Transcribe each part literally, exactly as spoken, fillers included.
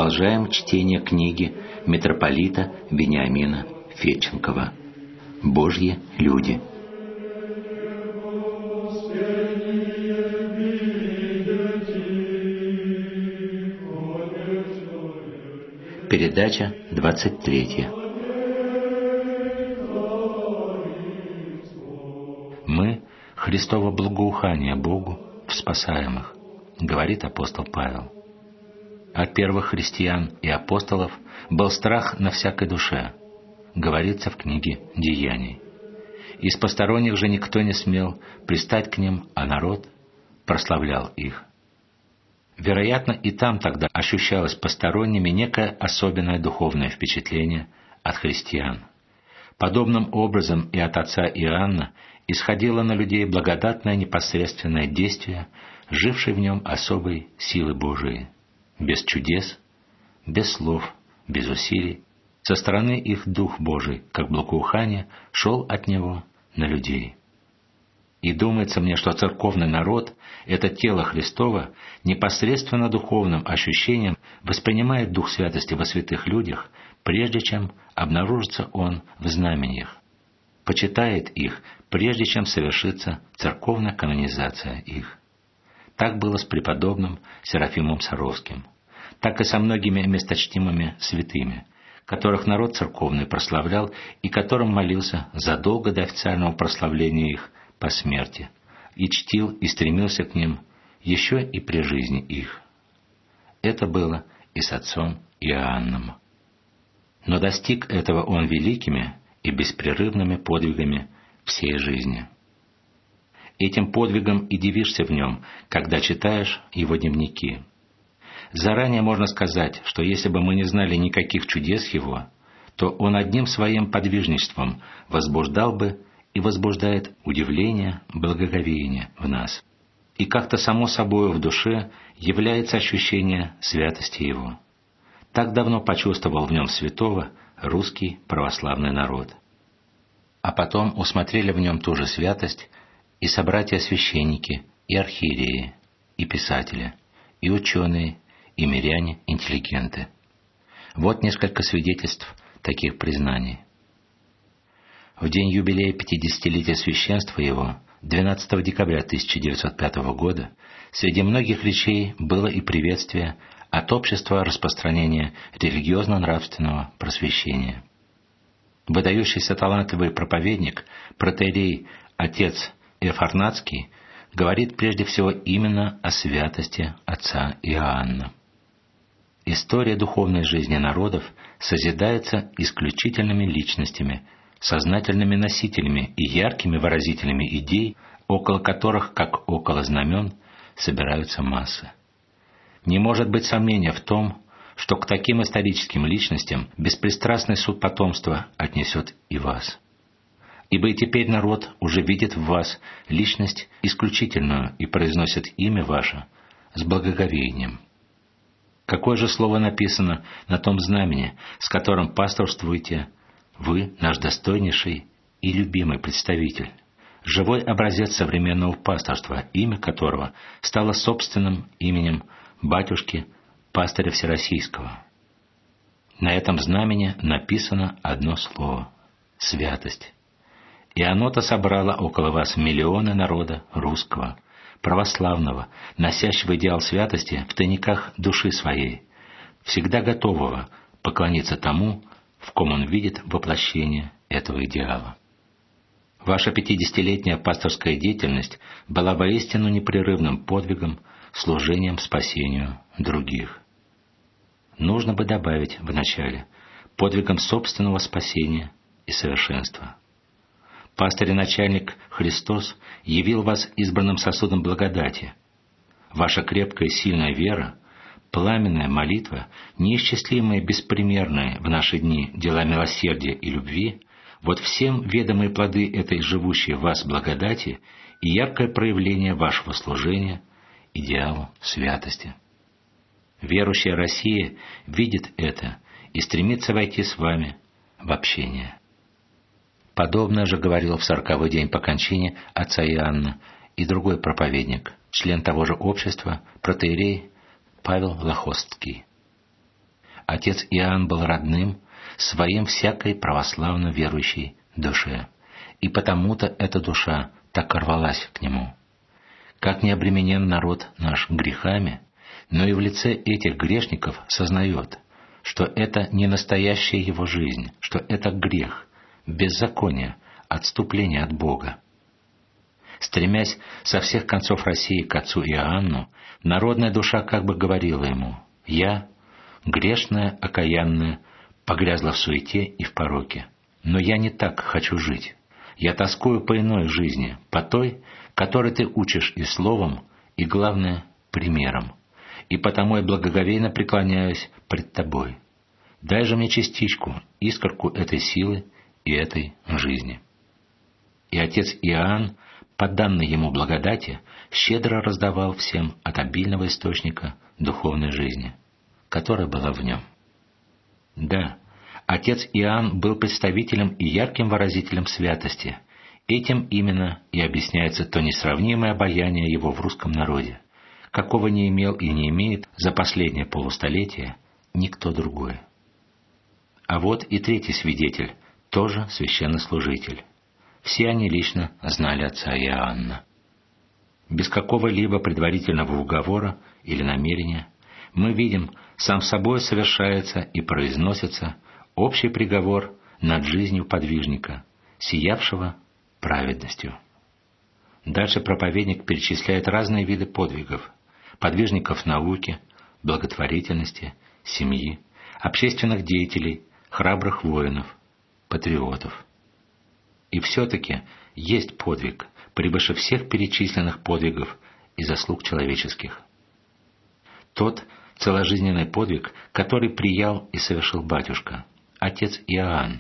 Продолжаем чтение книги митрополита Вениамина Федченкова «Божьи люди». Передача двадцать третья. Мы — Христово благоухание Богу в спасаемых, говорит апостол Павел. От первых христиан и апостолов был страх на всякой душе, говорится в книге Деяний. Из посторонних же никто не смел пристать к ним, а народ прославлял их. Вероятно, и там тогда ощущалось посторонними некое особенное духовное впечатление от христиан. Подобным образом и от отца Иоанна исходило на людей благодатное непосредственное действие, жившей в нем особой силы Божией. Без чудес, без слов, без усилий, со стороны их Дух Божий, как благоухание, шел от Него на людей. И думается мне, что церковный народ, это тело Христово, непосредственно духовным ощущением воспринимает Дух Святости во святых людях, прежде чем обнаружится Он в знамениях, почитает их, прежде чем совершится церковная канонизация их. Так было с преподобным Серафимом Саровским, так и со многими месточтимыми святыми, которых народ церковный прославлял и которым молился задолго до официального прославления их по смерти, и чтил и стремился к ним еще и при жизни их. Это было и с отцом Иоанном. Но достиг этого он великими и беспрерывными подвигами всей жизни. Этим подвигом и дивишься в нем, когда читаешь его дневники. Заранее можно сказать, что если бы мы не знали никаких чудес его, то он одним своим подвижничеством возбуждал бы и возбуждает удивление, благоговение в нас. И как-то само собою в душе является ощущение святости его. Так давно почувствовал в нем святого русский православный народ. А потом усмотрели в нем ту же святость и собратья-священники, и архиереи, и писатели, и ученые, и миряне-интеллигенты. Вот несколько свидетельств таких признаний. В день юбилея пятидесятилетия священства его, двенадцатого декабря тысяча девятьсот пятого года, среди многих речей было и приветствие от общества распространения религиозно-нравственного просвещения. Выдающийся талантливый проповедник, протоиерей отец Эфарнатский, говорит прежде всего именно о святости отца Иоанна. История духовной жизни народов созидается исключительными личностями, сознательными носителями и яркими выразителями идей, около которых, как около знамен, собираются массы. Не может быть сомнения в том, что к таким историческим личностям беспристрастный суд потомства отнесет и вас. Ибо и теперь народ уже видит в вас личность исключительную и произносит имя ваше с благоговением. Какое же слово написано на том знамени, с которым пасторствуете вы, наш достойнейший и любимый представитель, живой образец современного пасторства, имя которого стало собственным именем батюшки пастыря Всероссийского. На этом знамени написано одно слово — святость. И оно-то собрало около вас миллионы народа русского, православного, носящего идеал святости в тайниках души своей, всегда готового поклониться тому, в ком он видит воплощение этого идеала. Ваша пятидесятилетняя пасторская деятельность была воистину непрерывным подвигом, служением спасению других. Нужно бы добавить вначале подвигом собственного спасения и совершенства. Пастырь и начальник Христос явил вас избранным сосудом благодати. Ваша крепкая и сильная вера, пламенная молитва, неисчислимые беспримерные в наши дни дела милосердия и любви, вот всем ведомые плоды этой живущей в вас благодати и яркое проявление вашего служения идеалу святости. Верующая Россия видит это и стремится войти с вами в общение. Подобное же говорил в сороковой день по кончине отца Иоанна и другой проповедник, член того же общества, протоиерей Павел Лохостский. отец Иоанн был родным, своим всякой православно верующей душе, и потому-то эта душа так рвалась к нему. Как не обременен народ наш грехами, но и в лице этих грешников сознает, что это не настоящая его жизнь, что это грех, беззаконие, отступление от Бога. Стремясь со всех концов России к отцу Иоанну, народная душа как бы говорила ему: «Я, грешная, окаянная, погрязла в суете и в пороке, но я не так хочу жить. Я тоскую по иной жизни, по той, которой ты учишь и словом, и, главное, примером. И потому я благоговейно преклоняюсь пред тобой. Дай же мне частичку, искорку этой силы и этой жизни». И отец Иоанн, по данной ему благодати, щедро раздавал всем от обильного источника духовной жизни, которая была в нем. Да, отец Иоанн был представителем и ярким выразителем святости. Этим именно и объясняется то несравнимое обаяние его в русском народе, какого не имел и не имеет за последнее полустолетие никто другой. А вот и третий свидетель, тоже священнослужитель. Все они лично знали отца Иоанна. Без какого-либо предварительного уговора или намерения мы видим, сам собой совершается и произносится общий приговор над жизнью подвижника, сиявшего праведностью. Дальше проповедник перечисляет разные виды подвигов: подвижников науки, благотворительности, семьи, общественных деятелей, храбрых воинов, патриотов. И все-таки есть подвиг, превыше всех перечисленных подвигов и заслуг человеческих. Тот целожизненный подвиг, который приял и совершил батюшка, отец Иоанн.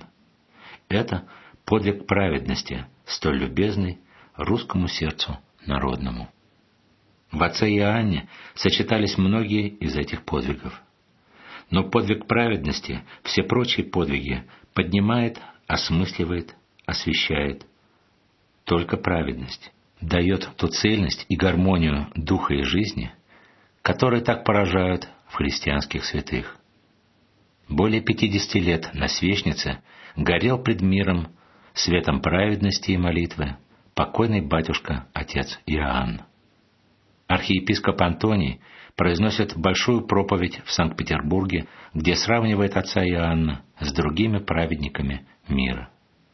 Это подвиг праведности, столь любезный русскому сердцу народному. В отце Иоанне сочетались многие из этих подвигов. Но подвиг праведности все прочие подвиги поднимает, осмысливает, освещает. Только праведность дает ту цельность и гармонию духа и жизни, которые так поражают в христианских святых. Более пятидесяти лет на свечнице горел пред миром светом праведности и молитвы покойный батюшка отец Иоанн. Архиепископ Антоний произносит большую проповедь в Санкт-Петербурге, где сравнивает отца Иоанна с другими праведниками мира.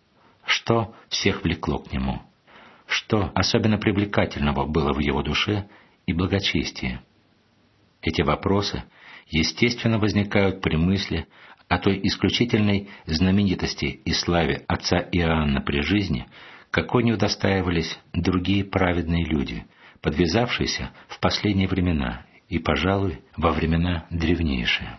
Что всех влекло к нему? Что особенно привлекательного было в его душе и благочестии? Эти вопросы, естественно, возникают при мысли о той исключительной знаменитости и славе отца Иоанна при жизни, какой не удостаивались другие праведные люди, подвязавшиеся в последние времена и, пожалуй, во времена древнейшие.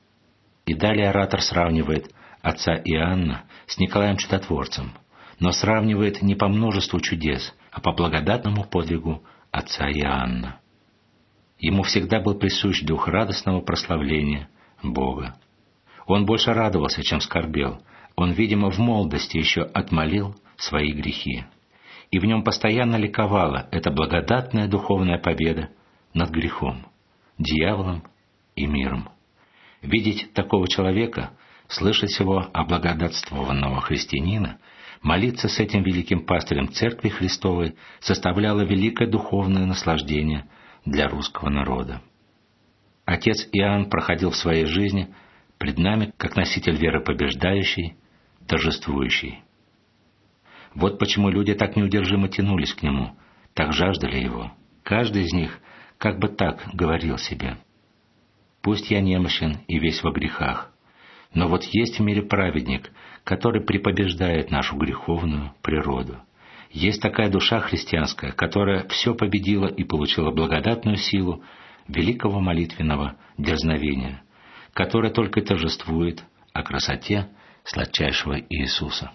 И далее оратор сравнивает отца Иоанна с Николаем Чудотворцем, но сравнивает не по множеству чудес, а по благодатному подвигу отца Иоанна. Ему всегда был присущ дух радостного прославления Бога. Он больше радовался, чем скорбел. Он, видимо, в молодости еще отмолил свои грехи. И в нем постоянно ликовала эта благодатная духовная победа над грехом, дьяволом и миром. Видеть такого человека, слышать его облагодатствованного христианина, молиться с этим великим пастырем Церкви Христовой составляло великое духовное наслаждение для русского народа. Отец Иоанн проходил в своей жизни пред нами как носитель веры побеждающий, торжествующий. Вот почему люди так неудержимо тянулись к нему, так жаждали его. Каждый из них как бы так говорил себе: «Пусть я немощен и весь во грехах, но вот есть в мире праведник, который препобеждает нашу греховную природу. Есть такая душа христианская, которая все победила и получила благодатную силу великого молитвенного дерзновения, которая только торжествует о красоте сладчайшего Иисуса».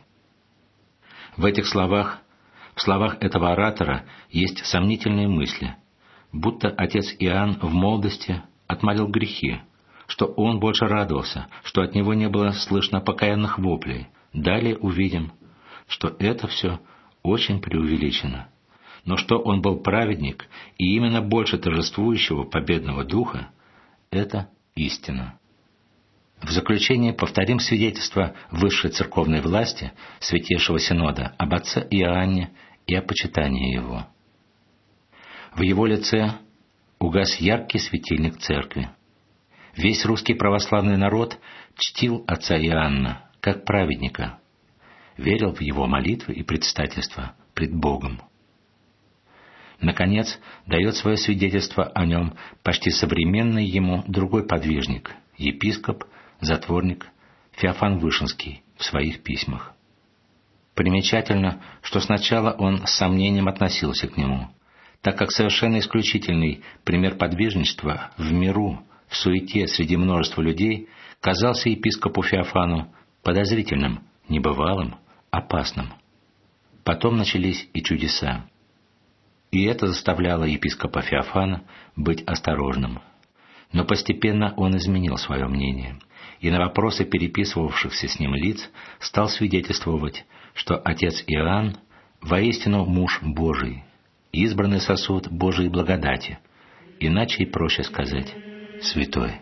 В этих словах, в словах этого оратора есть сомнительные мысли, будто отец Иоанн в молодости отмолил грехи, что он больше радовался, что от него не было слышно покаянных воплей. Далее увидим, что это все очень преувеличено, но что он был праведник и именно больше торжествующего победного духа — это истина. В заключение повторим свидетельство высшей церковной власти Святейшего Синода об отце Иоанне и о почитании его. В его лице угас яркий светильник церкви. Весь русский православный народ чтил отца Иоанна как праведника, верил в его молитвы и предстательства пред Богом. Наконец, дает свое свидетельство о нем почти современный ему другой подвижник, епископ, затворник Феофан Вышинский в своих письмах. Примечательно, что сначала он с сомнением относился к нему, так как совершенно исключительный пример подвижничества в миру, в суете среди множества людей казался епископу Феофану подозрительным, небывалым, опасным. Потом начались и чудеса. И это заставляло епископа Феофана быть осторожным. Но постепенно он изменил свое мнение, и на вопросы переписывавшихся с ним лиц стал свидетельствовать, что отец Иоанн воистину муж Божий, избранный сосуд Божией благодати, иначе и проще сказать святой.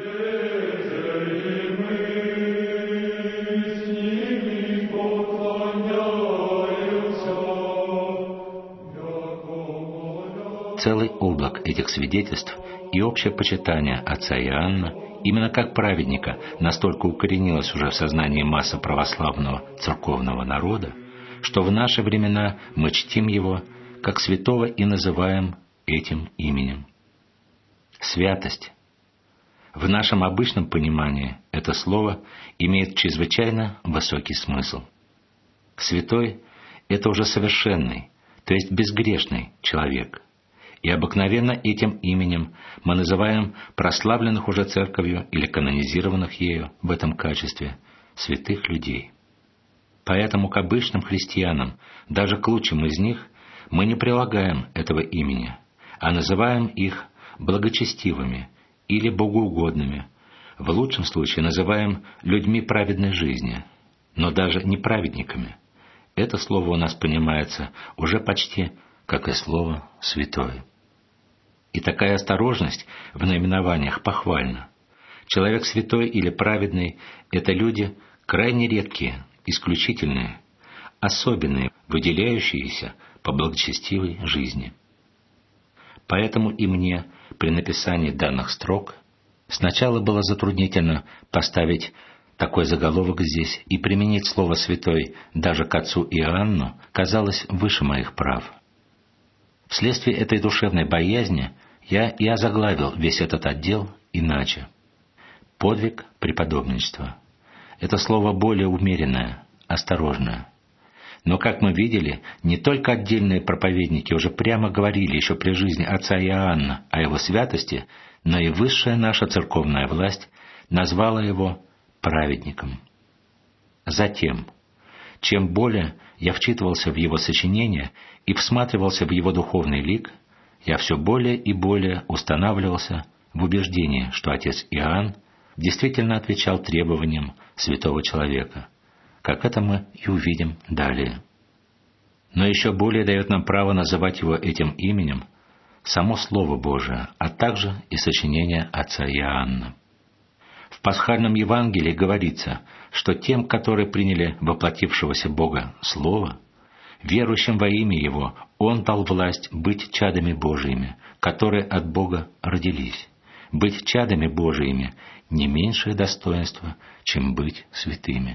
Целый облак этих свидетельств и общее почитание отца Иоанна именно как праведника настолько укоренилось уже в сознании массы православного церковного народа, что в наши времена мы чтим его как святого и называем этим именем. Святость. В нашем обычном понимании это слово имеет чрезвычайно высокий смысл. Святой – это уже совершенный, то есть безгрешный человек. И обыкновенно этим именем мы называем прославленных уже церковью или канонизированных ею в этом качестве святых людей. Поэтому к обычным христианам, даже к лучшим из них, мы не прилагаем этого имени, а называем их благочестивыми или богоугодными, в лучшем случае называем людьми праведной жизни, но даже не праведниками. Это слово у нас понимается уже почти как и слово «святой». И такая осторожность в наименованиях похвальна. Человек святой или праведный – это люди крайне редкие, исключительные, особенные, выделяющиеся по благочестивой жизни. Поэтому и мне при написании данных строк сначала было затруднительно поставить такой заголовок здесь и применить слово «святой» даже к отцу Иоанну казалось выше моих прав. Вследствие этой душевной боязни я и озаглавил весь этот отдел иначе. Подвиг преподобничества. Это слово более умеренное, осторожное. Но, как мы видели, не только отдельные проповедники уже прямо говорили еще при жизни отца Иоанна о его святости, но и высшая наша церковная власть назвала его праведником. Затем, чем более я вчитывался в его сочинения и всматривался в его духовный лик, я все более и более устанавливался в убеждении, что отец Иоанн действительно отвечал требованиям святого человека, как это мы и увидим далее. Но еще более дает нам право называть его этим именем само Слово Божие, а также и сочинение отца Иоанна. В пасхальном Евангелии говорится, что тем, которые приняли воплотившегося Бога Слово, верующим во имя Его, Он дал власть быть чадами Божиими, которые от Бога родились. Быть чадами Божиими – не меньшее достоинство, чем быть святыми.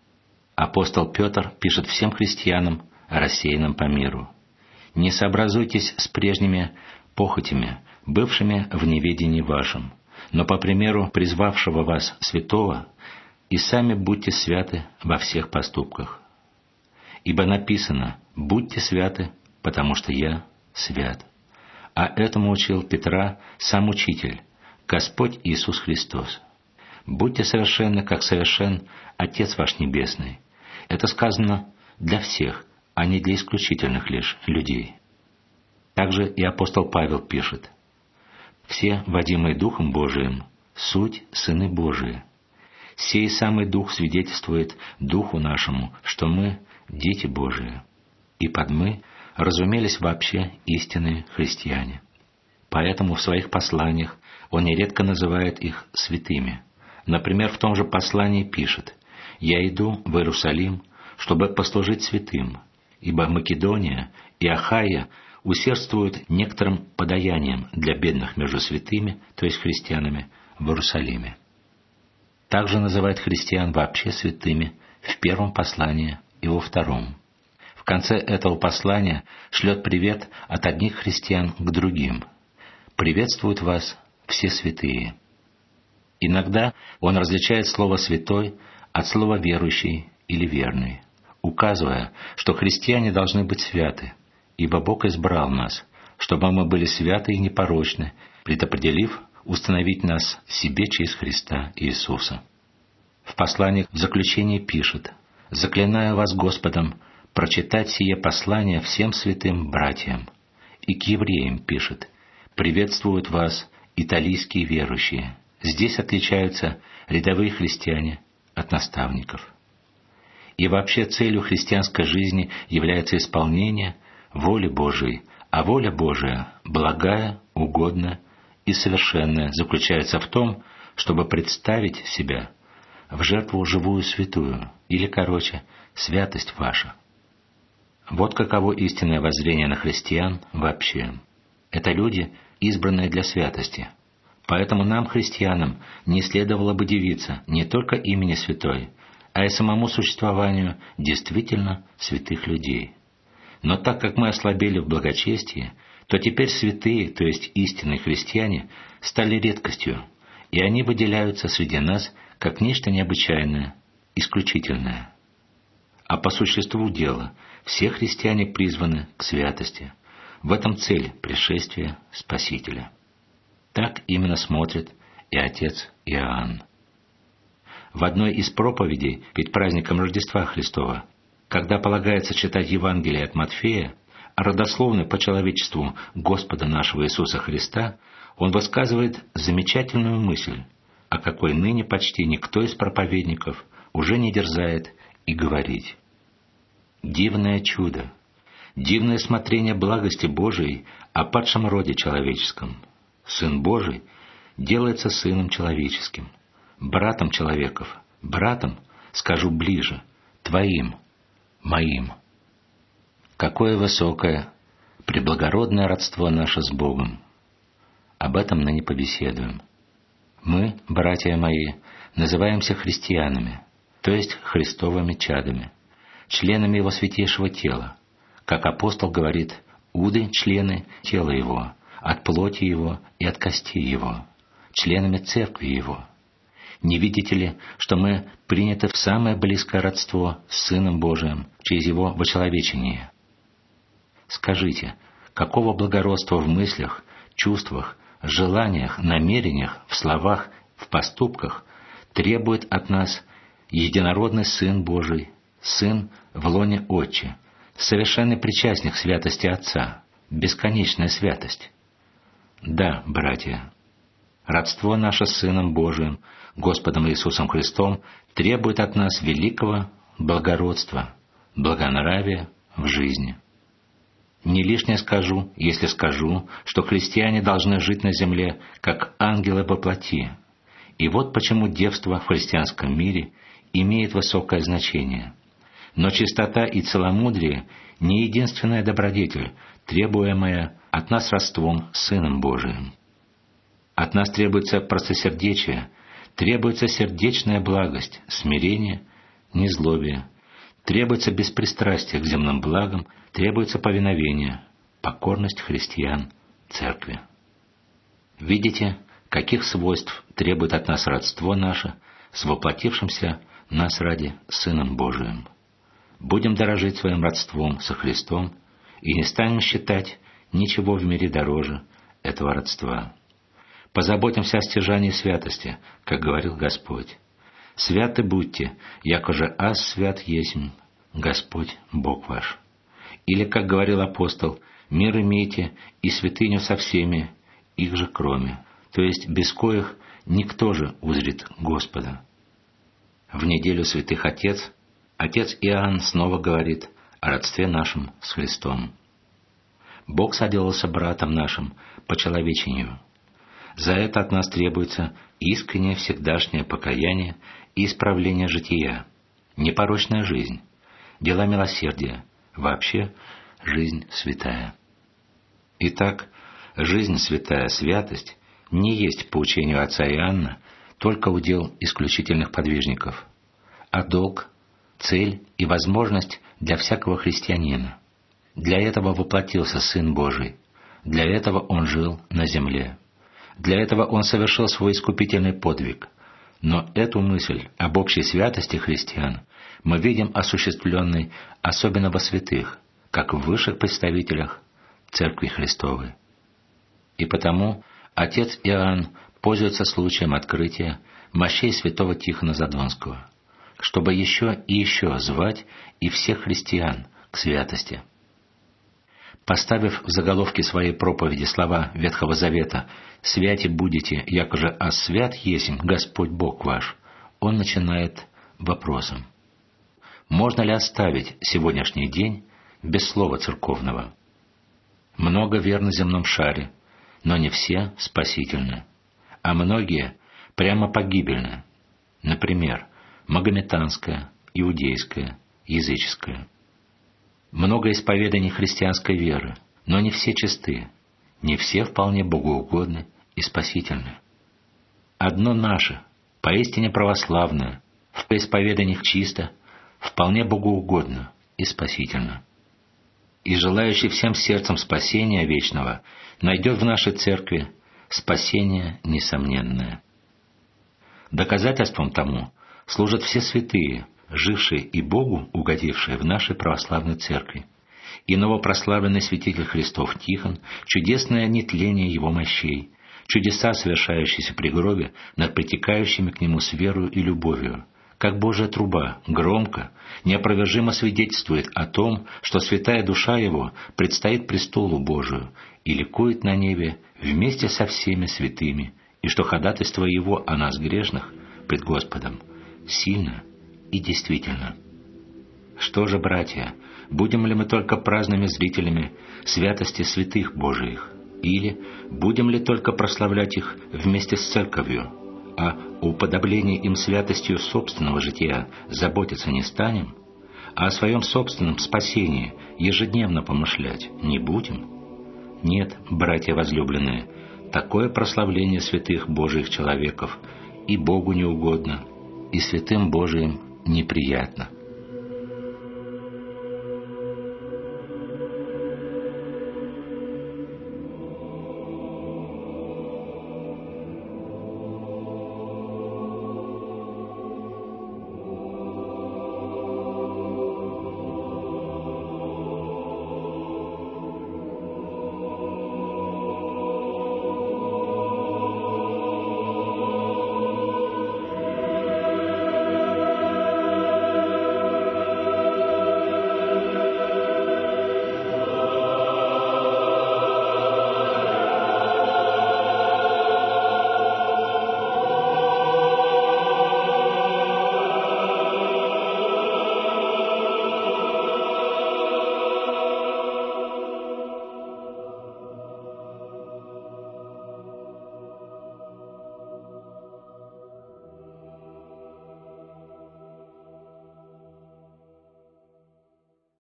Апостол Петр пишет всем христианам, рассеянным по миру: «Не сообразуйтесь с прежними похотями, бывшими в неведении вашем, но по примеру призвавшего вас святого, и сами будьте святы во всех поступках. Ибо написано: будьте святы, потому что я свят». А этому учил Петра сам Учитель, Господь Иисус Христос. «Будьте совершенны, как совершен Отец ваш Небесный». Это сказано для всех, а не для исключительных лишь людей. Также и апостол Павел пишет: «Все, водимые Духом Божиим, суть сыны Божии. Сей самый Дух свидетельствует Духу нашему, что мы дети Божии». И под «мы» разумелись вообще истинные христиане. Поэтому в своих посланиях он нередко называет их святыми, Например, в том же послании пишет: «Я иду в Иерусалим, чтобы послужить святым, ибо Македония и Ахайя усердствуют некоторым подаянием для бедных между святыми, то есть христианами, в Иерусалиме». Также называет христиан вообще святыми в первом послании и во втором. В конце этого послания шлет привет от одних христиан к другим. «Приветствуют вас все святые». Иногда он различает слово «святой» от слова «верующий» или «верный», указывая, что христиане должны быть святы, ибо Бог избрал нас, чтобы мы были святы и непорочны, предопределив установить нас себе через Христа Иисуса. В послании в заключение пишет: «Заклинаю вас Господом прочитать сие послание всем святым братьям». И к евреям пишет: «Приветствуют вас италийские верующие». Здесь отличаются рядовые христиане от наставников. И вообще целью христианской жизни является исполнение воли Божией, а воля Божия, благая, угодная и совершенная, заключается в том, чтобы представить себя в жертву живую святую, или, короче, святость ваша. Вот каково истинное воззрение на христиан вообще. Это люди, избранные для святости. Поэтому нам, христианам, не следовало бы дивиться не только имени святой, а и самому существованию действительно святых людей. Но так как мы ослабели в благочестии, то теперь святые, то есть истинные христиане, стали редкостью, и они выделяются среди нас как нечто необычайное, исключительное. А по существу дела все христиане призваны к святости. В этом цель пришествия Спасителя. Так именно смотрит и отец Иоанн. В одной из проповедей перед праздником Рождества Христова, когда полагается читать Евангелие от Матфея, родословной по человечеству Господа нашего Иисуса Христа, он высказывает замечательную мысль, о какой ныне почти никто из проповедников уже не дерзает и говорить. Дивное чудо, дивное смотрение благости Божией о падшем роде человеческом. Сын Божий делается сыном человеческим, братом человеков, братом, скажу ближе, твоим, моим. Какое высокое, преблагородное родство наше с Богом. Об этом ныне побеседуем. Мы, братья мои, называемся христианами, то есть Христовыми чадами, членами Его святейшего тела. Как апостол говорит: «Уды — члены тела Его, от плоти Его и от костей Его, членами церкви Его». Не видите ли, что мы приняты в самое близкое родство с Сыном Божиим через Его вочеловечение? Скажите, какого благородства в мыслях, чувствах, желаниях, намерениях, в словах, в поступках требует от нас единородный Сын Божий, Сын в лоне Отче, совершенный причастник святости Отца, бесконечная святость? Да, братья, родство наше с Сыном Божиим, Господом Иисусом Христом, требует от нас великого благородства, благонравия в жизни. Не лишнее скажу, если скажу, что христиане должны жить на земле, как ангелы во плоти. И вот почему девство в христианском мире имеет высокое значение. Но чистота и целомудрие — не единственная добродетель, требуемая от нас родством с Сыном Божиим. От нас требуется простосердечие, требуется сердечная благость, смирение, незлобие, требуется беспристрастие к земным благам, требуется повиновение, покорность христиан Церкви. Видите, каких свойств требует от нас родство наше с воплотившимся нас ради Сыном Божиим. Будем дорожить своим родством со Христом и не станем считать ничего в мире дороже этого родства. Позаботимся о стяжании святости, как говорил Господь. «Святы будьте, якоже аз свят есмь, Господь Бог ваш». Или, как говорил апостол: «Мир имейте и святыню со всеми, их же кроме», то есть без коих никто же узрит Господа. В неделю святых Отец, отец Иоанн снова говорит о родстве нашем с Христом. Бог соделался братом нашим по человечению. За это от нас требуется искреннее всегдашнее покаяние и исправление жития, непорочная жизнь, дела милосердия, вообще жизнь святая. Итак, жизнь святая, святость не есть, по учению отца Иоанна, только удел исключительных подвижников, а долг, цель и возможность для всякого христианина. Для этого воплотился Сын Божий, для этого Он жил на земле, для этого Он совершил свой искупительный подвиг. Но эту мысль об общей святости христиан мы видим осуществленной особенно во святых, как в высших представителях Церкви Христовой. И потому отец Иоанн пользуется случаем открытия мощей святого Тихона Задонского, чтобы еще и еще звать и всех христиан к святости. Поставив в заголовке своей проповеди слова Ветхого Завета «Святи будете, якоже а свят есмь Господь Бог ваш», он начинает вопросом: можно ли оставить сегодняшний день без слова церковного? Много вер на земном шаре, но не все спасительны, а многие прямо погибельны. Например, магометанская, иудейская, языческая. Много исповеданий христианской веры, но не все чисты, не все вполне богоугодны и спасительны. Одно наше, поистине православное, в исповеданиях чисто, вполне богоугодно и спасительно. И желающий всем сердцем спасения вечного найдет в нашей церкви спасение несомненное. Доказательством тому служат все святые, жившие и Богу угодившие в нашей православной церкви, и новопрославленный святитель Христов Тихон, чудесное нетление его мощей, чудеса, совершающиеся при гробе над притекающими к нему с верою и любовью, как Божья труба, громко, неопровержимо свидетельствует о том, что святая душа его предстоит престолу Божию и ликует на небе вместе со всеми святыми, и что ходатайство его о нас грешных пред Господом сильно и действительно. Что же, братья, будем ли мы только праздными зрителями святости святых Божиих, или будем ли только прославлять их вместе с церковью, а о уподоблении им святостью собственного жития заботиться не станем, а о своем собственном спасении ежедневно помышлять не будем? Нет, братья возлюбленные, такое прославление святых Божиих человеков и Богу не угодно, и святым Божиим неприятно.